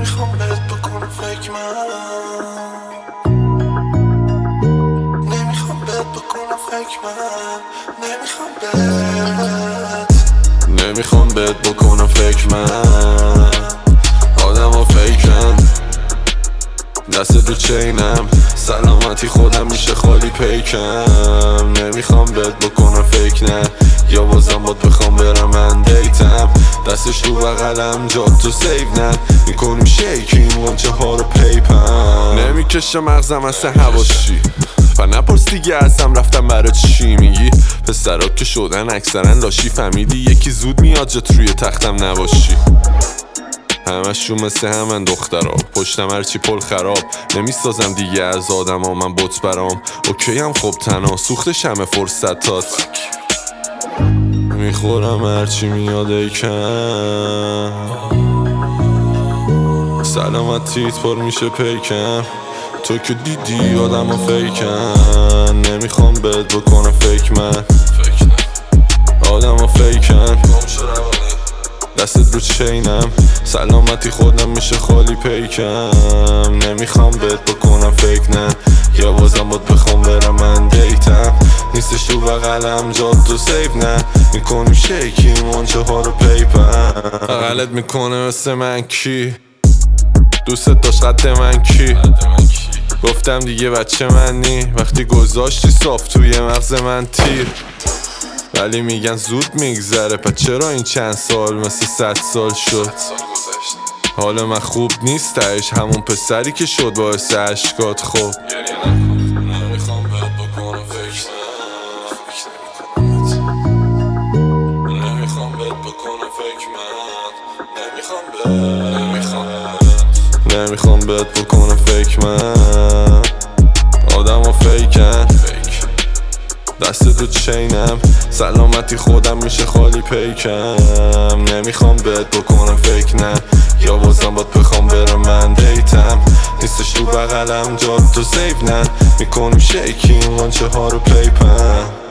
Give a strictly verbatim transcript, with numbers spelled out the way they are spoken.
نمیخوام بهت بکنم فکر من نمیخوام بهت بکنم فکر من نمیخوام بهت نمیخوام بهت بکنم فکر من آدم ها فیکن دست رو چینم سلامتی خودم میشه خالی پیکم نمیخوام بهت بکنم فکر نه یا بازم باید بخوام برم من دیتم دستش تو بغلم جات تو سیو نه میکنیم شیکیم غنچه ها رو پیپم نمیکشه مغزم اصلا هواشی و نپرس دیگه ازم رفتم برای چی میگی پسرا که شدن اکثرا لاشی فهمیدی یکی زود میاد جات روی تختم نباشی همشون مثل همن دخترا پشتم هرچی پل خراب نمیسازم دیگه از آدم ها من بوت برام اوکی هم خوب تنها سوختش همه فرصتات میخورم هرچی میاد ایکم سلامتیت پر میشه پیکم تو که دیدی آدم ها فیکن نمیخوام بهت بکنم فکر من آدم ها فیکن دستت رو چینم سلامتی خودم میشه خالی پیکم نمیخوام بهت بکنم فکر نه یا بازم باید بخوام برم من دیتم نیستش تو بغلم جات تو سیف نه میکنیم شیکیم آنچه ها رو پیپم بغلت میکنه مثل من کی دوست داشت قد من کی گفتم دیگه بچه منی وقتی گذاشتی صاف توی مغز من تیر ولی میگن زود میگذره پس چرا این چند سال مثل صد سال شد حال من خوب نیست تهش همون پسری که شد باعث عشقات خب نمیخوام بهت بکنم فکر نمیخوام بهت بکنم فکر من نمیخوام بهت نمیخوام بهت بکنم فکر من آدم ها فیکن دست تو چینم سلامتی خودم میشه خالی پیکم نمیخوام بهت بکنم فکر نه یا بازم باید بخوام برم من دیتم نیستش تو بغلم جات تو سیف نه میکنیم شیکیم آنچه ها رو پیپم